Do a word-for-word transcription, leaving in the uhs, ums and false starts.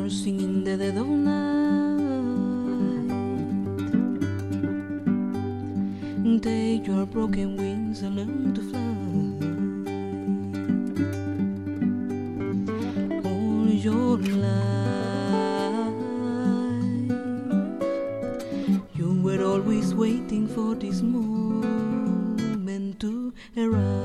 dancing in the dead of night. Take your broken wings and learn to fly. All your life you were always waiting for this moment to arrive.